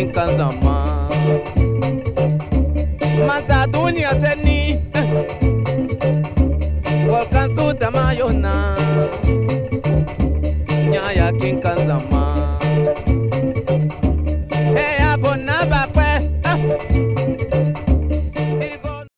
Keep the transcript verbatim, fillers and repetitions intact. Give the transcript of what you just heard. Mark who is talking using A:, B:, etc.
A: kinkanzama Masa dunia seni Volkan suta mayona Nyaya kinkanzama